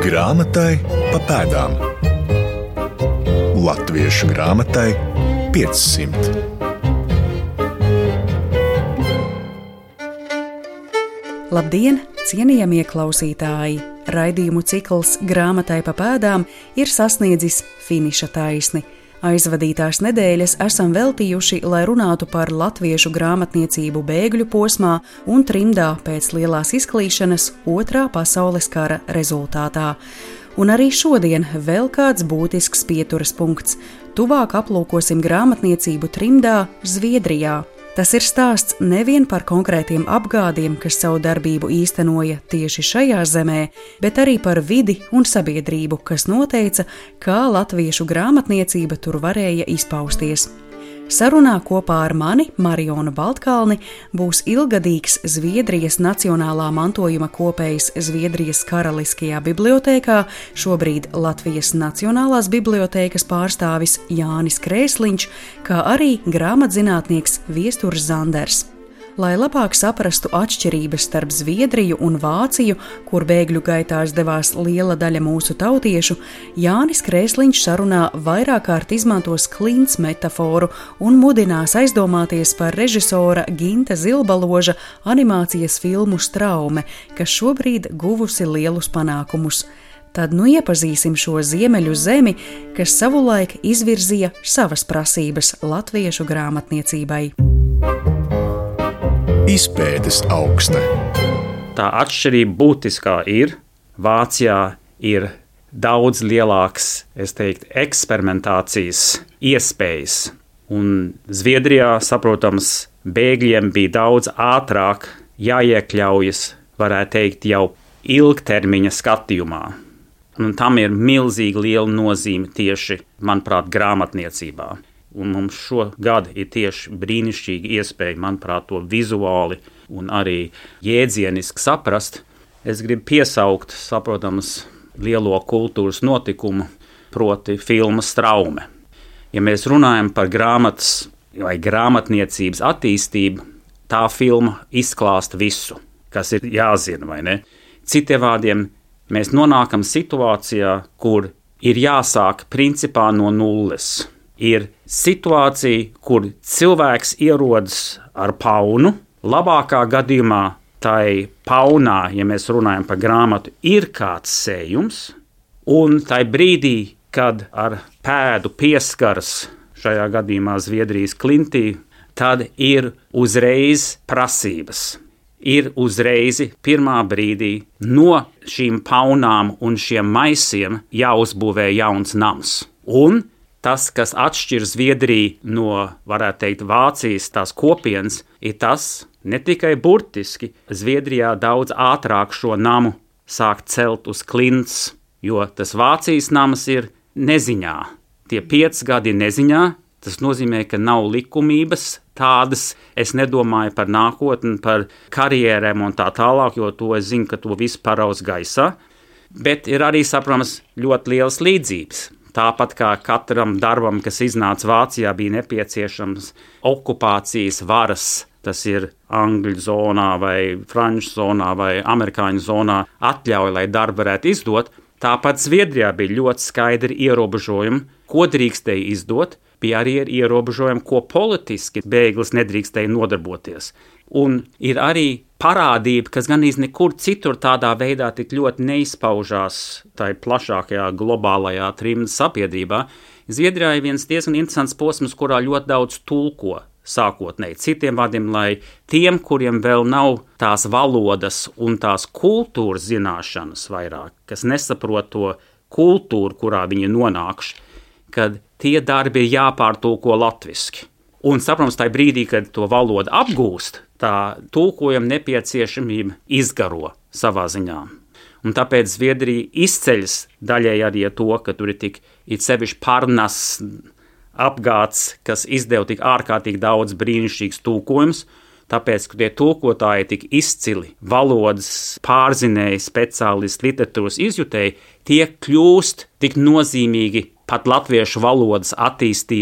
Grāmatai pa pēdām. Latviešu grāmatai 500. Labdien, cienījamie klausītāji! Raidījumu cikls Grāmatai pa pēdām ir sasniedzis finiša taisni. Aizvadītās nedēļas esam veltījuši, lai runātu par latviešu grāmatniecību bēgļu posmā un trimdā pēc lielās izklīšanas Otrā pasaules kara rezultātā. Un arī šodien vēl kāds būtisks pieturas punkts. Tuvāk aplūkosim grāmatniecību trimdā Zviedrijā. Tas ir stāsts nevien par konkrētiem apgādiem, kas savu darbību īstenoja tieši šajā zemē, bet arī par vidi un sabiedrību, kas noteica, kā latviešu grāmatniecība tur varēja izpausties. Sarunā kopā ar mani, Marionu Baltkalni, būs ilgadīgs Zviedrijas nacionālā mantojuma kopējs Zviedrijas Karaliskajā bibliotēkā, šobrīd Latvijas Nacionālās bibliotēkas pārstāvis Jānis Krēsliņš, kā arī grāmatzinātnieks Viesturs Zanders. Lai labāk saprastu atšķirības starp Zviedriju un Vāciju, kur bēgļu gaitās devās liela daļa mūsu tautiešu, Jānis Krēsliņš sarunā vairāk kārt izmantos klints metaforu un mudinās aizdomāties par režisora Ginta Zilbaloža animācijas filmu Straume, kas šobrīd guvusi lielus panākumus. Tad nu iepazīsim šo ziemeļu zemi, kas savulaik izvirzīja savas prasības latviešu grāmatniecībai. Izpētes augsne. Tā atšķirība būtiskā ir, Vācijā ir daudz lielāks, eksperimentācijas iespējas. Un Zviedrijā, saprotams, bēgļiem bija daudz ātrāk jāiekļaujas, varētu teikt, jau ilgtermiņa skatījumā. Un tam ir milzīgi liela nozīme tieši, manuprāt, grāmatniecībā. Un mums šogad ir tieši brīnišķīga iespēja, manuprāt, to vizuāli un arī jēdzieniski saprast. Es gribu piesaukt, saprotams, lielo kultūras notikumu, proti filmu Straume. Ja mēs runājam par grāmatas vai grāmatniecības attīstību, tā filma izklāsta visu, kas ir jāzina, vai ne? Citiem vārdiem, mēs nonākam situācijā, kur ir jāsāk principā no nulles. Ir situācija, kur cilvēks ierodas ar paunu. Labākā gadījumā tai paunā, ja mēs runājam par grāmatu, ir kāds sējums. Un tai brīdī, kad ar pēdu pieskaras, šajā gadījumā Zviedrijas klintī, tad ir uzreiz prasības. Ir uzreiz pirmā brīdī no šīm paunām un šiem maisiem jāuzbūvē jauns nams. Un tas, kas atšķir Zviedriju no, varētu teikt, Vācijas tās kopienas, ir tas, ne tikai burtiski, Zviedrijā daudz ātrāk šo namu sāk celt uz klints, jo tas Vācijas nams ir neziņā. Tie 5 gadi ir neziņā, tas nozīmē, ka nav likumības tādas, es nedomāju par nākotni, par karjerēm un tā tālāk, jo to es zinu, ka to visu paraus gaisā, bet ir arī, saprotams, ļoti lielas līdzības. Tāpat kā katram darbam, kas iznāca Vācijā, bija nepieciešams okupācijas varas, tas ir Angļu zonā vai Franču zonā vai Amerikāņu zonā atļauja, lai darbu varētu izdot. Tāpat Zviedrijā bija ļoti skaidri ierobežojumi, ko drīkstēja izdot, bija arī ierobežojumi, ko politiski bēglis nedrīkstēja nodarboties. Un ir arī parādība, kas gan nekur citur tādā veidā tik ļoti neizpaužās tai plašākajā globālajā trimdas sabiedrībā. Zviedrijā ir viens diezgan interesants posms, kurā ļoti daudz tulko sākotnēji. Citiem vārdiem, lai tiem, kuriem vēl nav tās valodas un tās kultūras zināšanas vairāk, kas nesaprot to kultūru, kurā viņi nonākš, kad tie darbi ir jāpārtulko latviski. Un, saprotams, tajā brīdī, kad to valodu apgūst, tā tulkojuma nepieciešamība izgaro savā ziņā. Un tāpēc Zviedrija izceļas daļai arī ar to, ka tur ir tik sevišķi Parnas apgāds, kas izdeva tik ārkārtīgi daudz brīnišķīgs tulkojums, tāpēc, ka tie tulkotāji tik izcili valodas pārzinēji, speciālisti, literatūras izjutēji, tie kļūst tik nozīmīgi pat latviešu valodas attīstībā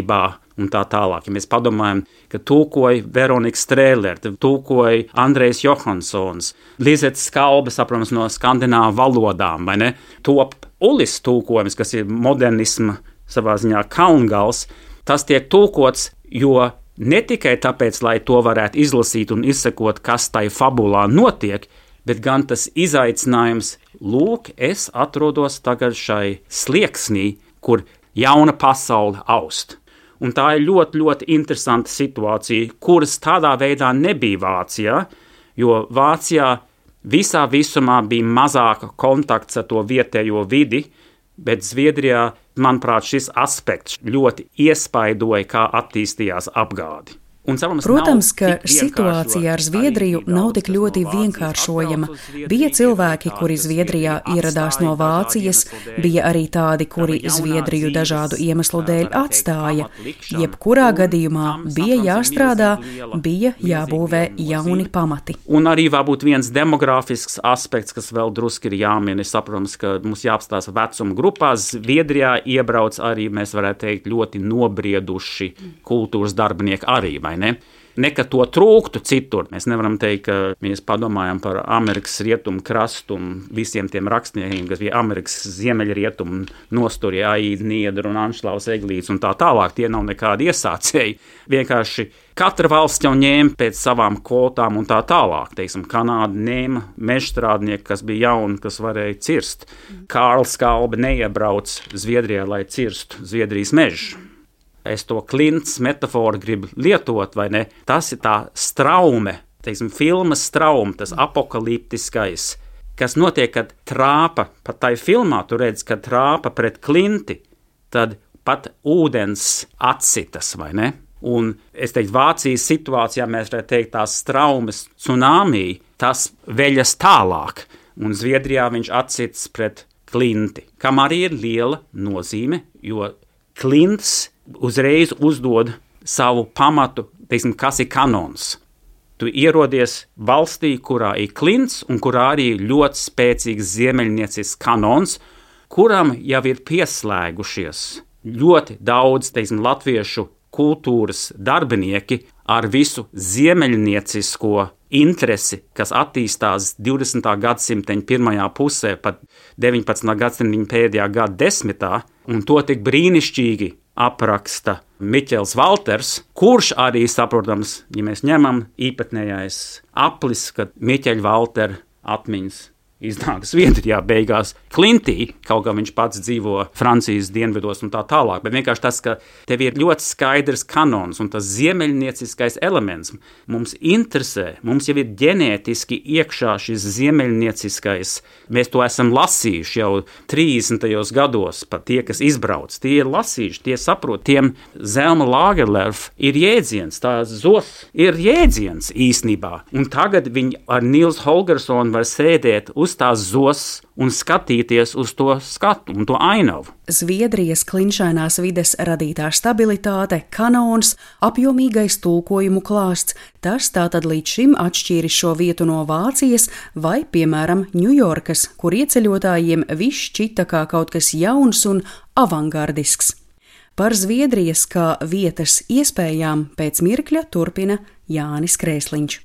un tā tālāk. Ja mēs padomājam, ka tulkoja Veronika Strēlere, tulkoja Andrejs Johansons, Lizete Skalbe, saprotams, no skandināvu valodām, vai ne? Top Ulis tulkojums, kas ir modernisma savā ziņā kalngals, tas tiek tulkots, jo ne tikai tāpēc, lai to varētu izlasīt un izsekot, kas tai fabulā notiek, bet gan tas izaicinājums, lūk, es atrodos tagad šai slieksnī, kur jauna pasaule aust. Un tā ir ļoti, ļoti interesanta situācija, kuras tādā veidā nebija Vācijā, jo Vācijā visā visumā bija mazāka kontakts ar to vietējo vidi, bet Zviedrijā, manuprāt, šis aspekts ļoti iespaidoja, kā attīstījās apgādi. Protams, ka situācija ar Zviedriju nav tik ļoti vienkāršojama. Bija cilvēki, kuri Zviedrijā ieradās no Vācijas, bija arī tādi, kuri Zviedriju dažādu iemeslu dēļ atstāja. Jebkurā gadījumā bija jāstrādā, bija jābūvē jauni pamati. Un arī varbūt viens demogrāfisks aspekts, kas vēl druski ir jāmin, saprotams, ka mums jāapstās vecuma grupās. Zviedrijā iebrauc arī, mēs varētu teikt, ļoti nobrieduši kultūras darbinieki arī, ne ka to trūktu citur. Mēs nevaram teikt, ka mēs padomājam par Amerikas rietumu krastu un visiem tiem rakstniekiem, kas bija Amerikas ziemeļrietumu nosturi, Aīda Niedra un Anšlaus Eglīts un tā tālāk. Tie nav nekādi iesācēji. Vienkārši katra valsts jau ņēma pēc savām kvotām un tā tālāk. Teiksim, Kanāda ņēma mežstrādnieku, kas bija jauni, kas varēja cirst. Kārls Skalbe neiebrauc Zviedrijā, lai cirstu Zviedrijas mežu. Es to klints metaforu gribu lietot, vai ne? Tas ir tā straume, teiksim, filmas straume, tas apokaliptiskais, kas notiek, kad trāpa, pat tai filmā tu redz, kad trāpa pret klinti, tad pat ūdens atsitas, vai ne? Un es teiktu, Vācijas situācijā mēs varētu teikt tās straumes tsunami, tas veļas tālāk, un Zviedrijā viņš atsits pret klinti, kam arī ir liela nozīme, jo klints uzreiz uzdod savu pamatu, teiksim, kas ir kanons. Tu ierodies valstī, kurā ir klints un kurā arī ir ļoti spēcīgs ziemeļniecisks kanons, kuram jau ir pieslēgušies ļoti daudz, teiksim, latviešu kultūras darbinieki ar visu ziemeļniecisko interesi, kas attīstās 20. gadsimteņa pirmajā pusē, pat 19. gadsimteņa pēdējā gada desmitā, un to tik brīnišķīgi apraksta Miķels Valters, kurš arī, saprotams, ja mēs ņemam īpatnējais aplis, kad Miķeļa Valtera atmiņas iznāk Zviedrijā beigās klintī, kaut kā viņš pats dzīvo Francijas dienvidos un tā tālāk, bet vienkārši tas, ka tev ir ļoti skaidrs kanons un tas ziemeļnieciskais elements mums interesē, mums jau ir ģenētiski iekšā šis ziemeļnieciskais, mēs to esam lasījuši jau 30. gados, pat tie, kas izbrauc, tie ir lasījuši, tie saprot, tiem Zelma Lagerlöf ir jēdziens, tā zos ir jēdziens īsnībā, un tagad viņi ar Nils Holgersson var sēdēt uz tās zos un skatīties uz to skatu un to ainavu. Zviedrijas klinšainās vides radītā stabilitāte, kanons, apjomīgais tulkojumu klāsts, tas tātad līdz šim atšķīris šo vietu no Vācijas vai, piemēram, Ņujorkas, kur ieceļotājiem viss šķita kā kaut kas jauns un avangardisks. Par Zviedrijas kā vietas iespējām pēc mirkļa turpina Jānis Krēsliņš.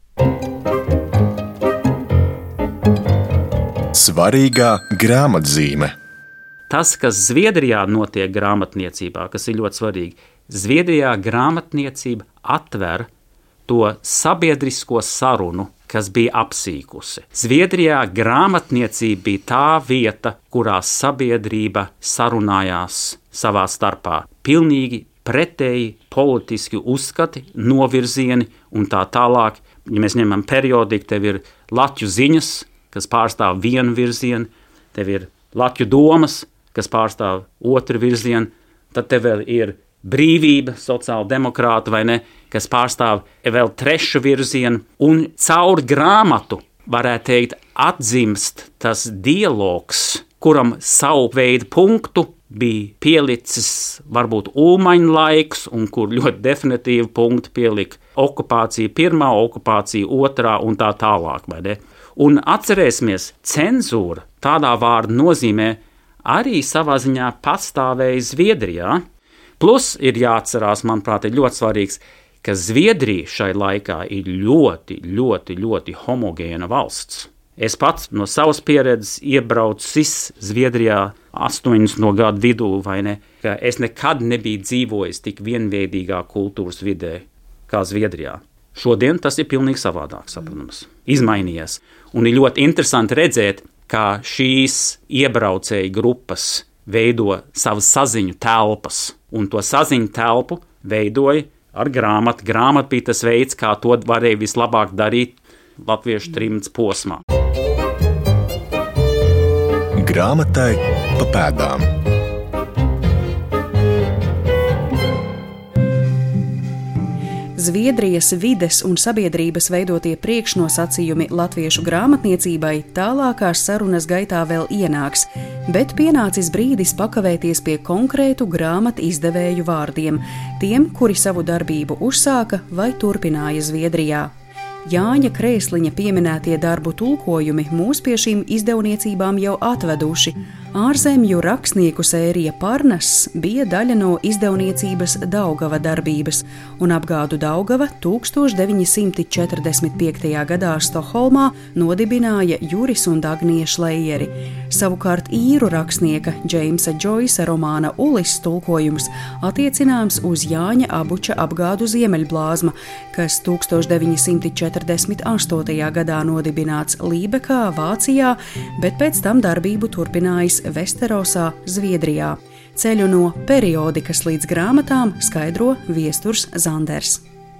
Svarīgā grāmatzīme. Tas, kas Zviedrijā notiek grāmatniecībā, kas ir ļoti svarīgi, Zviedrijā grāmatniecība atver to sabiedrisko sarunu, kas bija apsīkusi. Zviedrijā grāmatniecība bija tā vieta, kurā sabiedrība sarunājās savā starpā. Pilnīgi pretēji politiski uzskati, novirzieni un tā tālāk. Ja mēs ņemam periodiku, tev ir Latviju ziņas, kas pārstāv vienu virzienu, tev ir Latviju domas, kas pārstāv otru virzienu, tad tev vēl ir brīvība, sociāla demokrāta vai ne, kas pārstāv vēl trešu virzienu, un caur grāmatu, varētu teikt, atzimst tas dialogs, kuram savu veidu punktu bija pielicis varbūt Ulmaņa laiks, un kur ļoti definitīvu punktu pielika okupācija pirmā, okupācija otrā un tā tālāk, vai ne? Un atcerēsimies, cenzūra tādā vārda nozīmē arī savā ziņā pastāvēja Zviedrijā. Plus ir jāatcerās, manuprāt, ir ļoti svarīgs, ka Zviedrija šai laikā ir ļoti, ļoti, ļoti homogēna valsts. Es pats no savas pieredzes iebraucis Zviedrijā 80. gadu vidū, vai ne, ka es nekad nebiju dzīvojis tik vienveidīgā kultūras vidē kā Zviedrijā. Šodien tas ir pilnīgi savādāk, saprotams, izmainījies. Un ir ļoti interesanti redzēt, kā šīs iebraucēju grupas veido savas saziņu telpas, un to saziņu telpu veidoja ar grāmatu. Grāmata bija tas veids, kā to varēja vislabāk darīt latviešu trimds posmā. Grāmatai pa pēdām. Zviedrijas vides un sabiedrības veidotie priekšnosacījumi latviešu grāmatniecībai tālākās sarunas gaitā vēl ienāks, bet pienācis brīdis pakavēties pie konkrētu grāmatu izdevēju vārdiem, tiem, kuri savu darbību uzsāka vai turpināja Zviedrijā. Jāņa Krēsliņa pieminētie darbu tulkojumi mūs pie šīm izdevniecībām jau atveduši. Ārzemju rakstnieku sērija Parnass bija daļa no izdevniecības Daugava darbības, un apgādu Daugava 1945. gadā Stokholmā nodibināja Juris un Dagnija Šleieri. Savukārt īru rakstnieka Džeimsa Džoisa romāna Ulis tulkojums attiecināms uz Jāņa Abuča apgādu Ziemeļblāzma, kas 1948. gadā nodibināts Lībekā, Vācijā, bet pēc tam darbību turpinājis Vesterosā, Zviedrijā. Ceļu no periodikas līdz grāmatām skaidro Viesturs Zanders.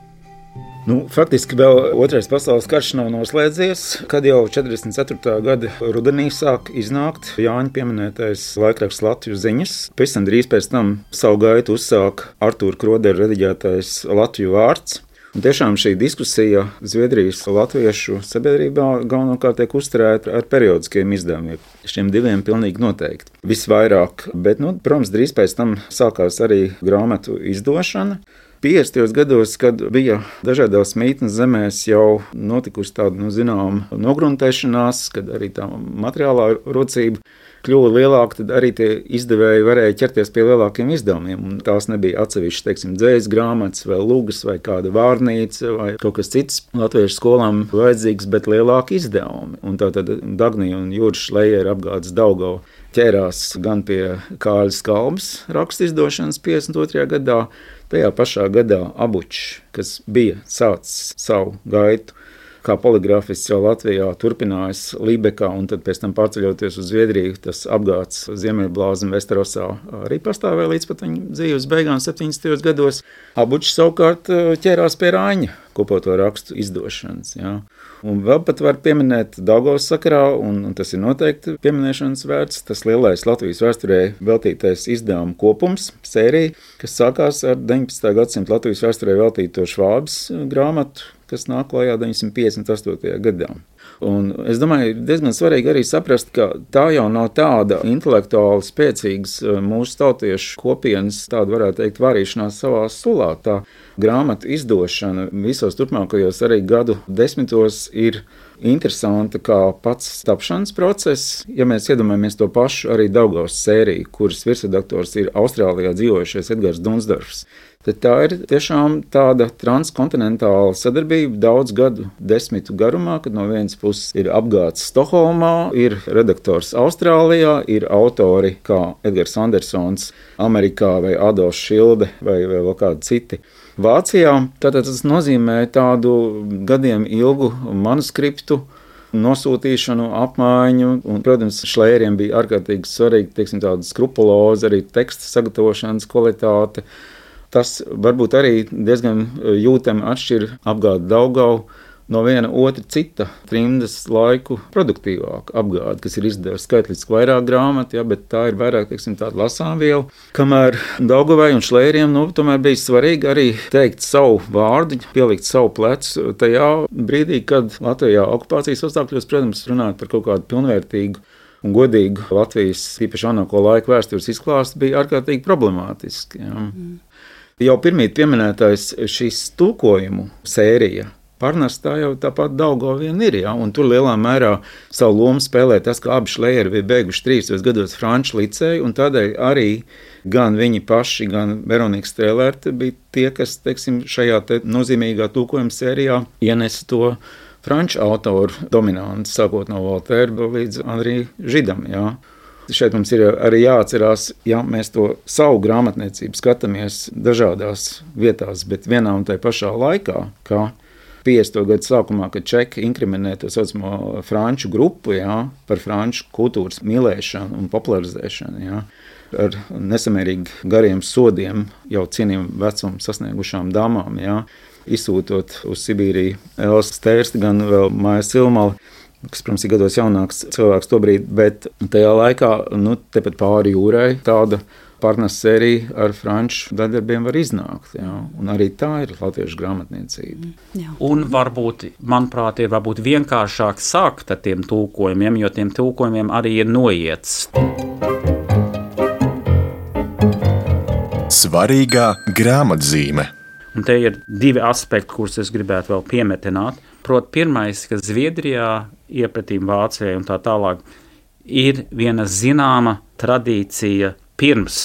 Faktiski vēl Otrais pasaules karš nav noslēdzies, kad jau 44. gada rudenī sāk iznākt Jāņa pieminētais laikraksts Latviju ziņas. Pēc tam drīz pēc tam savu gaitu uzsāk Artūra Krodera rediģētais Latviju vārds. Un tiešām šī diskusija Zviedrijas latviešu sabiedrībā galvenokārt tiek uzturēta ar periodiskiem izdevumiem. Šiem diviem pilnīgi noteikti. Visvairāk, bet, protams, drīz pēc tam sākās arī grāmatu izdošana. 50. gados, kad bija dažādās mītnes zemēs jau notikusi tāda, zināma nogruntēšanās, kad arī tā materiālā rocība kļuva lielāka, tad arī tie izdevēji varēja ķerties pie lielākiem izdevumiem. Un tās nebija atsevišķi, dzējas grāmatas vai lugas vai kāda vārnīca vai kaut kas cits latviešu skolām vajadzīgs, bet lielāki izdevumi. Un tātad Dagnija un Juris Šleieri apgādes Daugava ķērās gan pie Kāļa Skalbes rakstu izdošanas 52. gadā, tajā pašā gadā Abučs, kas bija sācis savu gaitu kā poligrafists jau Latvijā, turpinājis Lībekā un tad pēc tam pārceļoties uz Zviedriju, tas apgāds Ziemeļblāzma Vesterosā arī pastāvēja līdz pat viņa dzīves beigām 70. gados. Abučs savukārt ķērās pie Rāņa kopoto rakstu izdošanas. Jā. Un vēl pat var pieminēt Daugavas sakarā, un tas ir noteikti pieminēšanas vērts, tas lielais Latvijas vēsturē veltītais izdevuma kopums, sērija, kas sākās ar 19. gadsimta Latvijas vēsturē veltīto Švābes grāmatu, kas nāk klajā 958. gadā. Un es domāju, ir diezgan svarīgi arī saprast, ka tā jau nav tāda intelektuāli spēcīgas mūsu tautiešu kopienas, tāda varētu teikt, varīšanās savā sulā. Tā grāmatu izdošana visos turpmākajos arī gadu desmitos ir interesanta kā pats tapšanas process. Ja mēs iedomājamies to pašu arī Daugavas sēriju, kuras virsredaktors ir Austrālijā dzīvojušais Edgars Dunsdorfs, tad tā ir tiešām tāda transkontinentāla sadarbība daudz gadu desmitu garumā, kad no vienas puses ir apgāds Stokholmā, ir redaktors Austrālijā, ir autori kā Edgars Andersons Amerikā vai Adolfs Šilde vai vēl kādi citi Vācijā. Tātad tas nozīmē tādu gadiem ilgu manuskriptu nosūtīšanu, apmaiņu, un, protams, Šleieriem bija ārkārtīgi svarīgi, tāda skrupuloza, arī teksta sagatavošanas kvalitāte. Tas varbūt arī diezgan jūtami atšķir apgādi Daugavu no viena otra cita trimdas laiku produktīvāka apgāde, kas ir izdevusi skaitliski vairāk grāmatu, bet tā ir vairāk, tāda lasāmviela. Kamēr Daugavai un Šleieriem, tomēr bija svarīgi arī teikt savu vārdu, pielikt savu plecu tajā brīdī, kad Latvijā okupācijas apstākļos, protams, runāt par kaut kādu pilnvērtīgu un godīgu Latvijas, īpaši anāko laiku vēstures izklāstu, bija ārkārtīgi problemātiski. Jā. Jau pirmīt pieminētais šīs tulkojumu sērija Parnas tā jau tāpat Daugava vien ir, ja? Un tur lielā mērā savu lomu spēlē tas, ka abi Šlejeri bija beiguši 3 gados franču liceju, un tādēļ arī gan viņi paši, gan Veronika Strēlerte bija tie, kas, teiksim, šajā nozīmīgā tūkojuma sērijā ienesa to franču autoru dominantu, sākot no Voltaire līdz Andrī Židam, jā. Šeit mums ir arī jāatcerās, ja mēs to savu grāmatniecību skatāmies dažādās vietās, bet vienā un tajā pašā laikā, kā 50. gadu sākumā, kad čeki inkriminē to saucamo franču grupu, jā, par franču kultūras mīlēšanu un popularizēšanu, jā, ar nesamērīgi gariem sodiem jau cienījumu vecumu sasniegušām damām, jā, izsūtot uz Sibīriju Elsu Stērsti, gan vēl Māju Silmali, kas, protams, ir gados jaunāks cilvēks tobrīd, bet tajā laikā, tepat pāri jūrai, tāda Parnas sērija ar franču daļdarbiem var iznākt, jā, un arī tā ir latviešu grāmatniecība. Jā. Un varbūt, manuprāt, ir varbūt vienkāršāk sākt ar tiem tulkojumiem, jo tiem tulkojumiem arī ir noiets. Svarīgā grāmatzīme. Un te ir 2 aspekti, kurus es gribētu vēl piemetināt. Proti, pirmais, ka Zviedrijā iepratīm Vācijai un tā tālāk ir viena zināma tradīcija pirms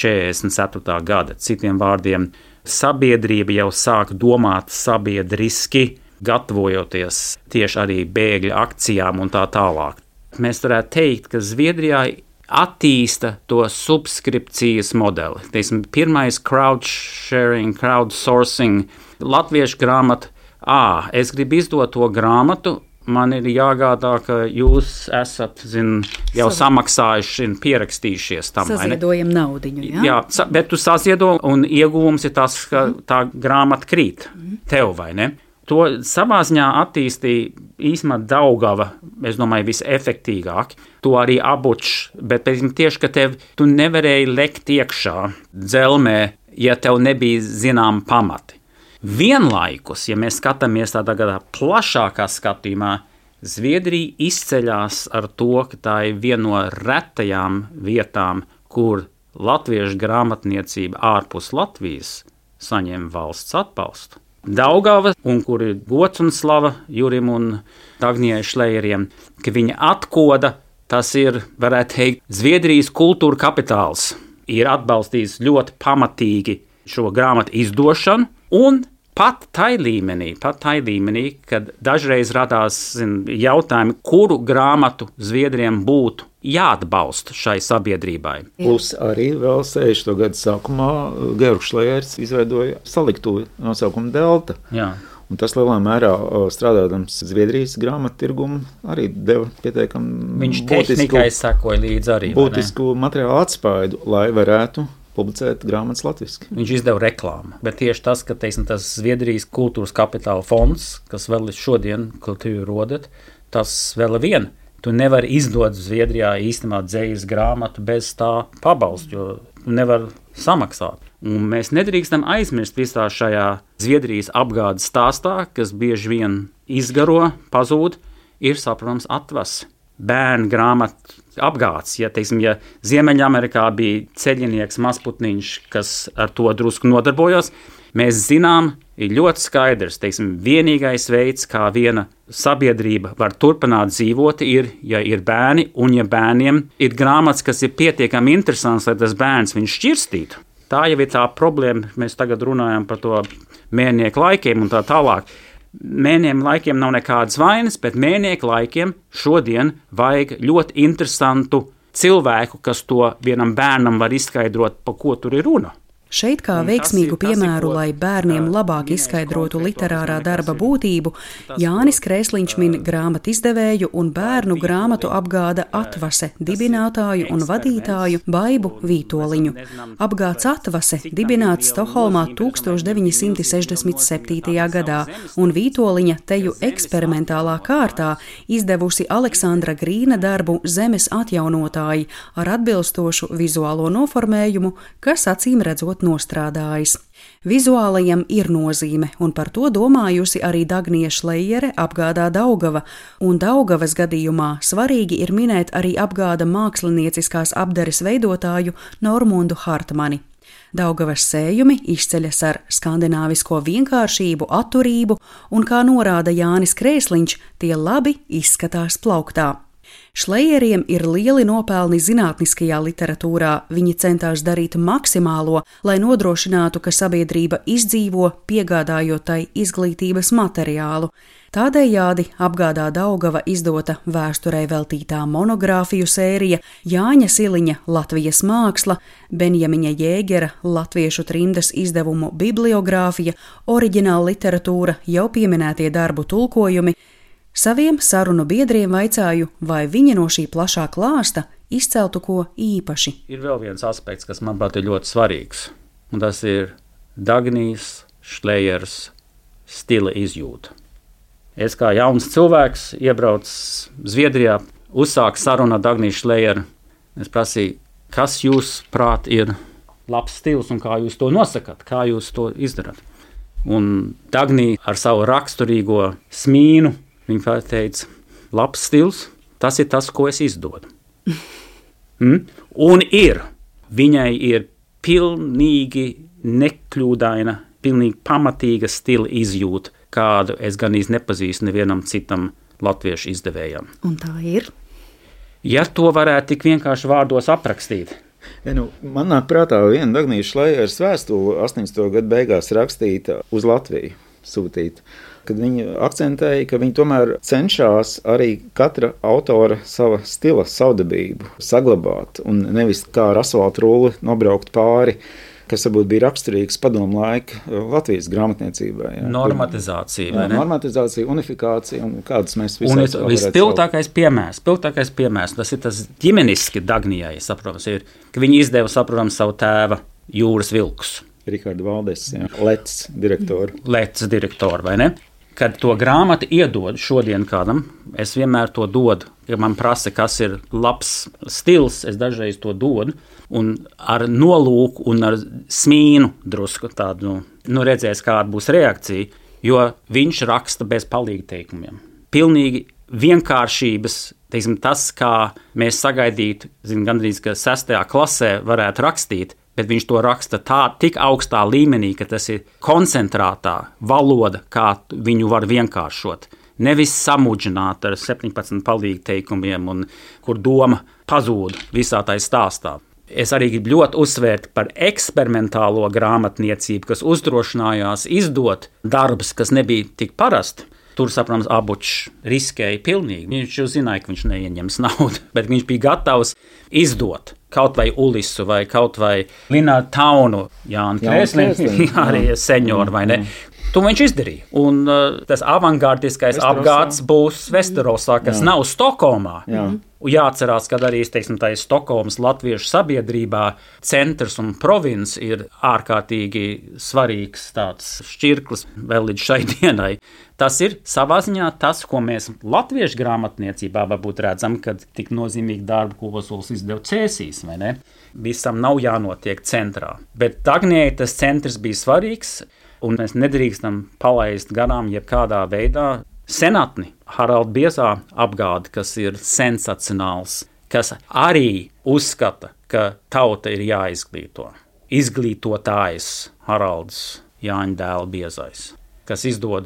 44. gada. Citiem vārdiem, sabiedrība jau sāk domāt sabiedriski, gatavojoties tieši arī bēgļu akcijām un tā tālāk. Mēs varētu teikt, ka Zviedrijā attīsta to subskripcijas modeli. Teiksim, pirmais crowdsharing, crowdsourcing, latviešu grāmata. Es gribu izdot to grāmatu, man ir jāgādā, ka jūs esat, jau samaksājuši un pierakstījušies tam. Saziedojam naudiņu, jā? Jā, bet tu saziedo un ieguvums ir tas, ka tā grāmata krīt tev, vai ne? To savā ziņā attīstīja īstenībā Daugava, es domāju, visefektīgāk. To arī Abučs, bet tieši, ka tu nevarēji lekt iekšā dzelmē, ja tev nebija zinām pamati. Vienlaikus, ja mēs skatāmies tādā plašākā skatījumā, Zviedrija izceļās ar to, ka tā ir viena no retajām vietām, kur latviešu grāmatniecība ārpus Latvijas saņem valsts atbalstu. Daugava, un kur ir gods un slava Jurim un Dagnijai Šlejeriem, ka viņa atkoda, tas ir, varētu teikt, Zviedrijas kultūra kapitāls. Ir atbalstījis ļoti pamatīgi šo grāmatu izdošanu, un pat tai līmenī, kad dažreiz radās jautājumi, kuru grāmatu Zviedriem būtu jāatbalsta šai sabiedrībai. Plus arī vēl 60. gadu sākumā Georgs Šlejers izveidoja saliktuvi nosaukumu Delta. Jā. Un tas lielā mērā strādādams Zviedrijas grāmattirgumu arī deva pietiekami Viņš tehnikai sekoja līdz arī. Būtisku materiālu atspaidu, lai varētu publicēt grāmatas latviski. Viņš izdeva reklāmu, bet tieši tas, ka tas Zviedrijas kultūras kapitāla fonds, kas vēl šodien kultūru rodat, tas vēl ir viena. Tu nevari izdot Zviedrijā īstenībā dzejas grāmatu bez tā pabalstu, jo tu nevar samaksāt. Un mēs nedrīkstam aizmirst visā šajā Zviedrijas apgādes stāstā, kas bieži vien izgaro, pazūd, ir saprotams atvas. Bērnu grāmatu apgāds. Ja Ziemeļamerikā bija ceļinieks mazputniņš, kas ar to drusku nodarbojās, mēs zinām, ir ļoti skaidrs, vienīgais veids, kā viena sabiedrība var turpināt dzīvot, ir, ja ir bērni, un ja bērniem ir grāmatas, kas ir pietiekami interesants, lai tas bērns viņu šķirstītu. Tā jau ir tā problēma, mēs tagad runājam par to Mērnieku laikiem un tā tālāk. Mērnieku laikiem nav nekādas vainas, bet Mērnieku laikiem šodien vajag ļoti interesantu cilvēku, kas to vienam bērnam var izskaidrot, pa ko tur ir runa. Šeit kā veiksmīgu piemēru, lai bērniem labāk izskaidrotu literārā darba būtību, Jānis Krēsliņš min grāmatu izdevēju un bērnu grāmatu apgāda Atvase dibinātāju un vadītāju Baibu Vītoliņu. Apgāds Atvase dibināts Stokholmā 1967. gadā, un Vītoliņa teju eksperimentālā kārtā izdevusi Aleksandra Grīna darbu Zemes atjaunotāji ar atbilstošu vizuālo noformējumu, kas acīm redzot nostrādājis. Vizuālajam ir nozīme, un par to domājusi arī Dagnija Šlejere apgādā Daugava, un Daugavas gadījumā svarīgi ir minēt arī apgāda mākslinieciskās apdares veidotāju Normundu Hartmani. Daugavas sējumi izceļas ar skandināvisko vienkāršību, atturību, un, kā norāda Jānis Krēsliņš, tie labi izskatās plauktā. Šlejeriem ir lieli nopelni zinātniskajā literatūrā. Viņi centās darīt maksimālo, lai nodrošinātu, ka sabiedrība izdzīvo, piegādājot tai izglītības materiālu. Tādējādi apgādā Daugava izdota vēsturei veltītā monogrāfiju sērija, Jāņa Siliņa Latvijas māksla, Benjamina Jēgera latviešu trimdas izdevumu bibliogrāfija, oriģināla literatūra, jau pieminētie darbu tulkojumi. Saviem sarunu biedriem vaicāju, vai viņi no šī plašā klāsta izceltu ko īpaši. Ir vēl viens aspekts, kas man pat ir ļoti svarīgs, un tas ir Dagnijas Šlejers stila izjūta. Es kā jauns cilvēks iebraucu Zviedrijā, uzsāku sarunu ar Dagniju Šlejeru. Es prasīju, kas jūs prāt ir labs stils un kā jūs to nosakat, kā jūs to izdarat. Un Dagnija ar savu raksturīgo smīnu, viņa pateica, labs stils, tas ir tas, ko es izdodu. Un viņai ir pilnīgi nekļūdaina, pilnīgi pamatīga stila izjūta, kādu es gan nepazīstu nevienam citam latviešu izdevējam. Un tā ir? Ja to varētu tik vienkārši vārdos aprakstīt. Man nāk prātā viena Dagnijas Šlejeras vēstule 80. gadu beigās rakstīta uz Latviju, sūtīta. Kad viņi akcentēja, ka viņi tomēr cenšas arī katra autora sava stila savdabību saglabāt un nevis kā ar asfaltu rulli nobraukt pāri, kas varbūt bija raksturīgs padomu laika Latvijas grāmatniecībai. Ja? Normatizācija. Normatizācija, unifikācija un kādas mēs visās un vispilgtākais piemērs, tas ir tas ģimeniski Dagnijai, saprotams, ir, ka viņi izdeva, saprotams, savu tēva Jūras vilkus. Rikārdu Valdes, Lets direktoru, vai ne? Kad to grāmatu iedod šodien kādam, es vienmēr to dodu. Ja man prasa, kas ir labs stils, es dažreiz to dodu. Un ar nolūku un ar smīnu drusku tādu, redzēs, kāda būs reakcija, jo viņš raksta bez palīgteikumiem. Pilnīgi vienkāršības, teiksim, tas, kā mēs sagaidītu, gandrīz, ka 6. klasē varētu rakstīt, bet viņš to raksta tik augstā līmenī, ka tas ir koncentrētā valoda, kā viņu var vienkāršot. Nevis samudžināt ar 17 palīgteikumiem, un kur doma pazūd visā tai stāstā. Es arī gribu ļoti uzsvērt par eksperimentālo grāmatniecību, kas uzdrošinājās izdot darbus, kas nebija tik parasti. Tur, saprotams, Abučs riskēja pilnīgi. Viņš jau zināja, ka viņš neieņems naudu, bet viņš bija gatavs izdot kaut vai Ulisu vai kaut vai Linārdu Taunu, Jānu Krēsliņu, arī senioru, vai ne? To viņš izdarīja. Un tas avangārdiskais apgāds būs Vesterosā, kas nav Stokholmā. Jāatcerās, ka arī, teiksim, tā ir Stokholmas latviešu sabiedrībā centrs un province ir ārkārtīgi svarīgs tāds šķirklis vēl līdz šai dienai. Tas ir savā ziņā tas, ko mēs latviešu grāmatniecībā varbūt redzam, kad tik nozīmīgi darbu, ko Ozols izdeva Cēsīs, vai ne? Visam nav jānotiek centrā. Bet Dagnijai tas centrs bija svarīgs, un mēs nedrīkstam palaist garām jebkādā veidā senatni Haralda Biezā apgādi, kas ir sensacionāls, kas arī uzskata, ka tauta ir jāizglīto. Izglītotājs Haralds Jāņa dēla Biezais, kas izdod,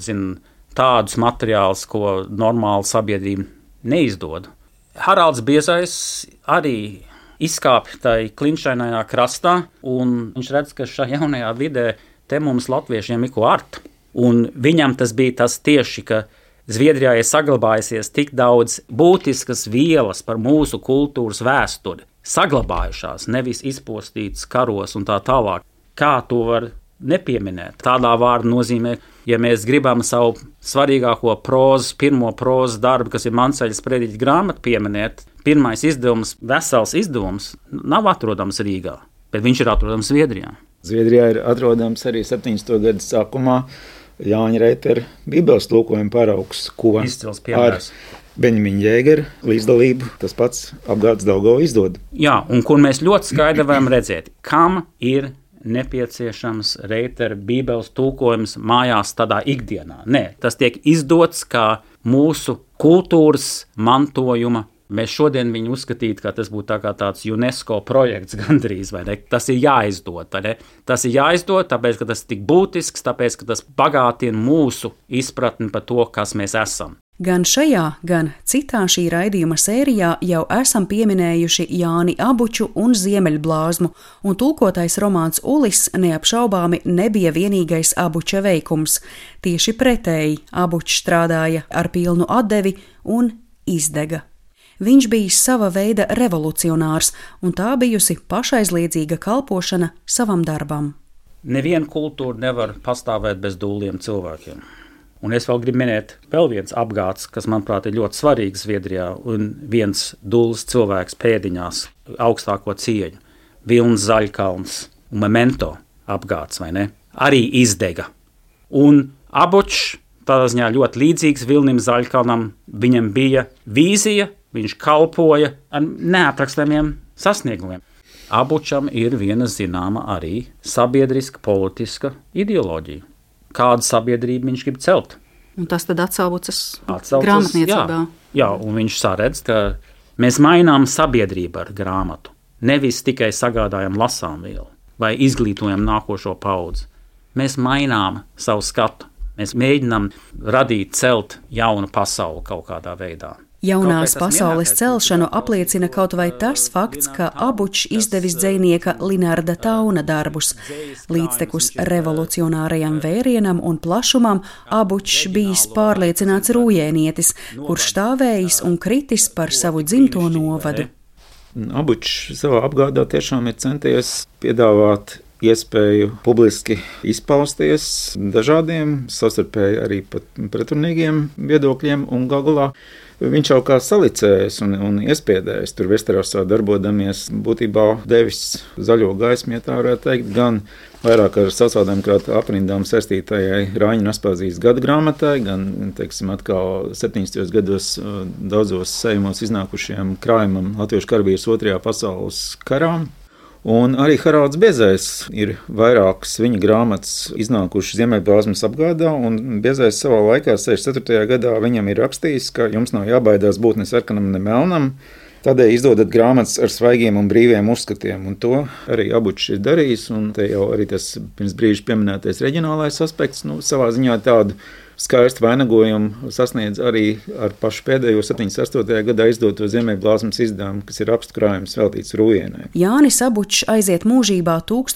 tādus materiālus, ko normāla sabiedrība neizdod. Haralds Biezais arī izkāpj tai klinšainajā krastā, un viņš redz, ka šajā jaunajā vidē te mums latviešiem ir ko art. Un viņam tas bija tas tieši, ka Zviedrijā ir saglabājusies tik daudz būtiskas vielas par mūsu kultūras vēsturi, saglabājušās, nevis izpostītas karos un tā tālāk. Kā to var nepieminēt? Tādā vārda nozīmē, ja mēs gribam savu svarīgāko pirmo prózas darbu, kas ir Manceļas prediķa grāmata, pieminēt, pirmais izdevums, vesels izdevums, nav atrodams Rīgā, bet viņš ir atrodams Zviedrijā. Zviedrijā ir atrodams arī 70. gadu sākumā Jāņa Reitera Bībeles tulkojuma paraugs, ko ar Benjamina Jēgera līdzdalību tas pats apgāds Daugava izdod. Jā, un kur mēs ļoti skaidri varam redzēt, kam ir nepieciešams Reitera Bībeles tulkojums mājās tādā ikdienā. Nē, tas tiek izdots kā mūsu kultūras mantojuma Mēs šodien viņu uzskatītu, ka tas būtu tāds UNESCO projekts gandrīz, vai ne? Tas ir jāizdod, vai ne? Tas ir jāizdod, tāpēc, ka tas ir tik būtisks, tāpēc, ka tas bagātina mūsu izpratni par to, kas mēs esam. Gan šajā, gan citā šī raidījuma sērijā jau esam pieminējuši Jāni Abuču un Ziemeļblāzmu, un tulkotais romāns Ulis neapšaubāmi nebija vienīgais Abuča veikums. Tieši pretēji Abučs strādāja ar pilnu atdevi un izdega. Viņš bija sava veida revolucionārs, un tā bijusi pašaizliedzīga kalpošana savam darbam. Neviena kultūra nevar pastāvēt bez dūliem cilvēkiem. Un es vēl gribu minēt vēl viens apgāds, kas, manuprāt, ir ļoti svarīgs Zviedrijā, un viens dūls cilvēks pēdiņās augstāko cieņu. Vilnis Zaļkalns un Memento apgāds, vai ne? Arī izdega. Un Abučs tādā ziņā ļoti līdzīgs Vilnim Zaļkalnam. Viņam bija vīzija, viņš kalpoja ar neaprakstamiem sasniegumiem. Abučam ir viena zināma arī sabiedriska, politiska ideoloģija. Kādu sabiedrību viņš grib celt. Un tas tad atsaucas grāmatniecībā. Jā, un viņš saredz, ka mēs mainām sabiedrību ar grāmatu. Nevis tikai sagādājam lasāmvielu vai izglītojam nākošo paudzi. Mēs mainām savu skatu. Mēs mēģinām radīt, celt jaunu pasauli kaut kādā veidā. Jaunās pasaules celšanu apliecina kaut vai tas fakts, ka Abučs izdevis dzejnieka Linarda Tauna darbus. Līdztekus revolucionārajam vērienam un plašumam Abučs bijis pārliecināts rūjēnietis, kurš stāvējis un kritis par savu dzimto novadu. Abučs savā apgādā tiešām ir centies piedāvāt iespēju publiski izpausties dažādiem, savstarpēji arī pat pretrunīgiem viedokļiem, un galā viņš jau kā salicējs un iespiedējs tur Vesterosā darbodamies būtībā devis zaļo gaismu, ja tā varētu teikt, gan vairāk ar sociāldemokrātu aprindām saistītajai Rāņu Naspāzijas gada grāmatai, gan, teiksim, atkal 70. gados daudzos sējumos iznākušajam krājumam Latviešu karavīrs 2. pasaules karā. Un arī Haralds Biezais ir vairākas viņa grāmatas iznākušas Ziemeļblāzmas apgādā, un Biezais savā laikā 64. gadā viņam ir rakstījis, ka jums nav jābaidās būt ne sarkanam, ne melnam, tādēļ izdodat grāmatas ar svaigiem un brīviem uzskatiem, un to arī Abučs ir darījis, un te jau arī tas pirms brīža pieminētais reģionālais aspekts, savā ziņā tādu skaistu vainagojumu sasniedz arī ar pašu pēdējo 78. gadā izdoto Ziemeļblāzmas izdevumu, kas ir apstu krājums veltīts Rūjienai. Jānis Abučs aiziet mūžībā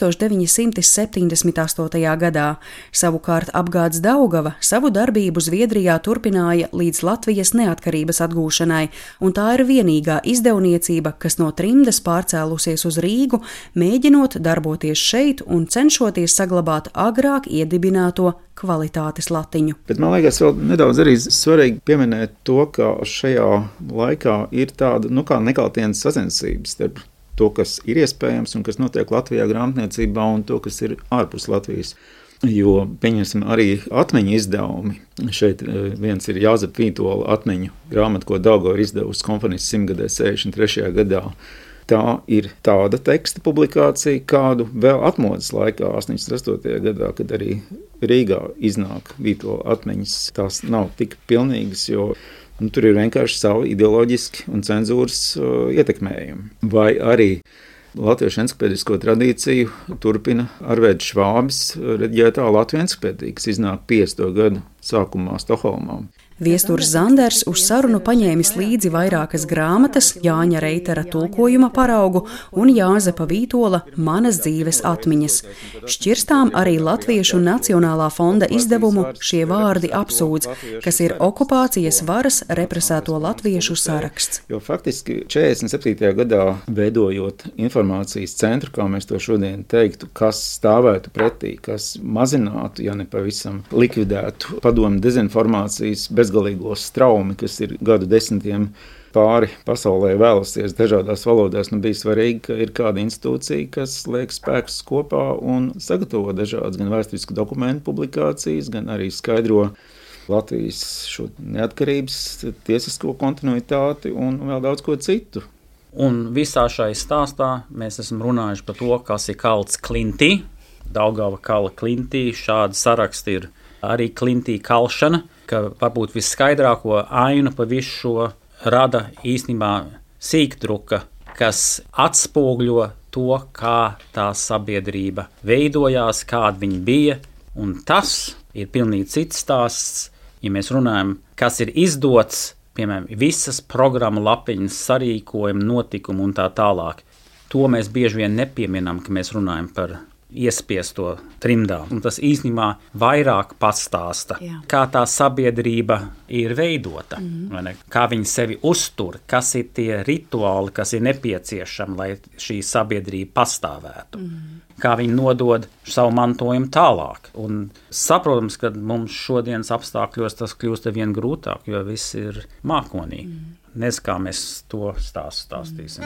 1978. gadā. Savukārt apgāds Daugava savu darbību Zviedrijā turpināja līdz Latvijas neatkarības atgūšanai, un tā ir vienīgā izdevniecība, kas no trimdas pārcēlusies uz Rīgu, mēģinot darboties šeit un cenšoties saglabāt agrāk iedibināto kvalitātes latiņu. Bet man liekas vēl nedaudz arī svarīgi pieminēt to, ka šajā laikā ir tāda, kā nekaltienas sacensības starp to, kas ir iespējams un kas notiek Latvijā grāmatniecībā un to, kas ir ārpus Latvijas. Jo, pieņemsim, arī atmiņu izdevumi. Šeit viens ir Jāzepa Vītola atmiņu grāmata, ko Daugava ir izdevusi komponistas 100. gadē 63. gadā. Tā ir tāda teksta publikācija, kādu vēl atmodas laikā, 88. gadā, kad arī Rīgā iznāk Vītola atmiņas. Tās nav tik pilnīgas, jo tur ir vienkārši savi ideoloģiski un cenzūras ietekmējumi. Vai arī latviešu enciklopēdisko tradīciju turpina Arvēds Švābis rediģētā Latvijas enciklopēdija, kas iznāk 50. gadu sākumā Stokholmā. Viesturs Zanders uz sarunu paņēmis līdzi vairākas grāmatas, Jāņa Reitera tulkojuma paraugu un Jāzepa Vītola Manas dzīves atmiņas. Šķirstām arī Latviešu Nacionālā fonda izdevumu Šie vārdi apsūdz, kas ir okupācijas varas represēto latviešu saraksts. Jo faktiski 47. gadā veidojot informācijas centru, kā mēs to šodien teiktu, kas stāvētu pretī, kas mazinātu, ja ne pavisam likvidētu padomu dezinformācijas bezgalīgo straumi, kas ir gadu desmitiem pāri pasaulē vēlasties dažādās valodās, bija svarīgi, ka ir kāda institūcija, kas liek spēkus kopā un sagatavo dažādas gan vēsturisku dokumentu publikācijas, gan arī skaidro Latvijas šo neatkarības, tiesisko kontinuitāti un vēl daudz ko citu. Un visā šai stāstā mēs esam runājuši par to, kas ir kalts klintī. Daugava kala klintī, šādi saraksti ir arī klintī kalšana, ka varbūt visskaidrāko ainu pa visu šo rada īstenībā sīkdruka, kas atspoguļo to, kā tā sabiedrība veidojās, kāda viņa bija, un tas ir pilnīgi cits stāsts, ja mēs runājam, kas ir izdots, piemēram, visas programmu lapiņas, sarīkojumi, notikumi un tā tālāk. To mēs bieži vien nepieminam, ka mēs runājam par iespiesto trimdā. Un tas īstenībā vairāk pastāsta, kā tā sabiedrība ir veidota, vai ne? Kā viņi sevi uztur, kas ir tie rituāli, kas ir nepieciešami, lai šī sabiedrība pastāvētu. Kā viņi nodod savu mantojumu tālāk. Un saprotams, ka mums šodienas apstākļos tas kļūst vien grūtāk, jo viss ir mākonī. Nezinu, kā mēs to stāstīsim.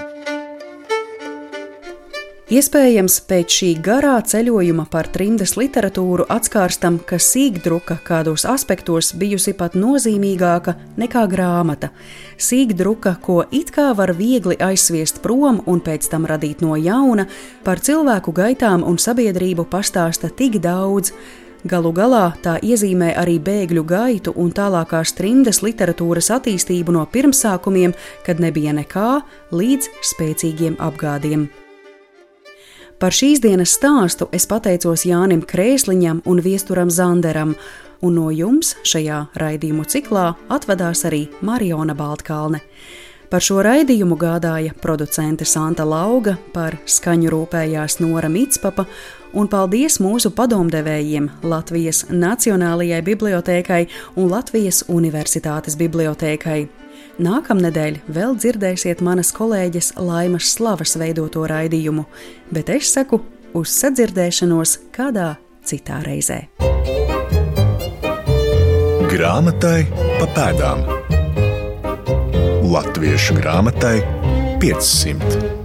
Iespējams, pēc šī garā ceļojuma par trimdas literatūru atskārstam, ka sīkdruka kādos aspektos bijusi pat nozīmīgāka nekā grāmata. Sīkdruka, ko it kā var viegli aizsviest prom un pēc tam radīt no jauna, par cilvēku gaitām un sabiedrību pastāsta tik daudz. Galu galā tā iezīmē arī bēgļu gaitu un tālākās trimdas literatūras attīstību no pirmsākumiem, kad nebija nekā, līdz spēcīgiem apgādiem. Par šīs dienas stāstu es pateicos Jānim Krēsliņam un Viesturam Zanderam, un no jums šajā raidījumu ciklā atvedās arī Mariona Baltkalne. Par šo raidījumu gādāja producente Santa Lauga, par skaņu rūpējās Nora Mitspapa, un paldies mūsu padomdevējiem Latvijas Nacionālajai bibliotēkai un Latvijas Universitātes bibliotēkai. Nākamnedēļ vēl dzirdēsiet manas kolēģes Laimas Slavas veidoto raidījumu, bet es saku uz sadzirdēšanos kādā citā reizē. Grāmatai pa pēdām. Latviešu grāmatai 500.